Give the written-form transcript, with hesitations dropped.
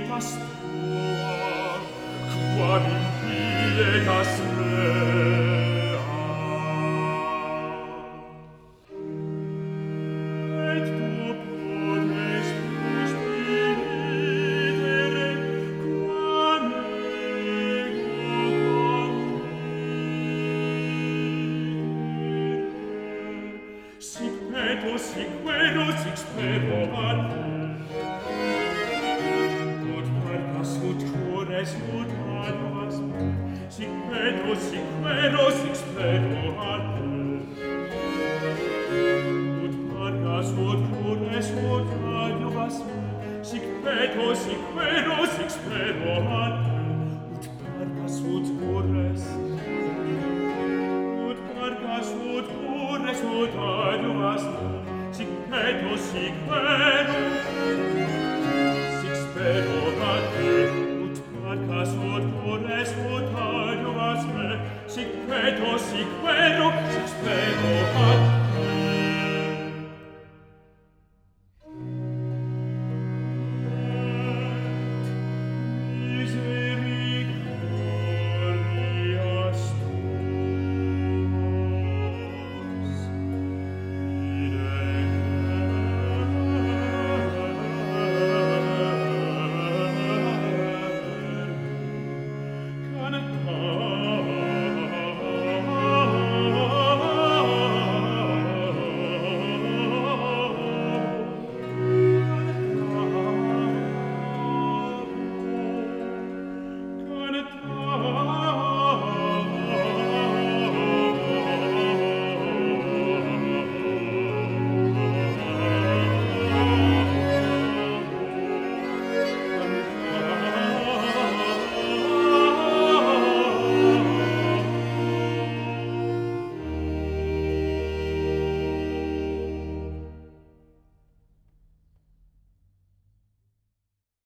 pietas tua, quam in pietas mea. Et tu potestus dimittere, quam ego convivere. Sic peto, sic vero, sic spero ad te. Ut parcas, ut cures, ut anivas me. Sic peto, sic vero, sic spero ad te. Ut parcas, ut cures, ut anivas me. Sic peto, sic vero, sic spero ad te. Ut parcas, ut cures, ut parcas, ut cures, ut anivas me. Sic peto, sic vero, sic spero ad te. Ut parcas, ut cures, ut anivas me. Sic peto, sic vero, sic spero ad te. Misericordias tuas,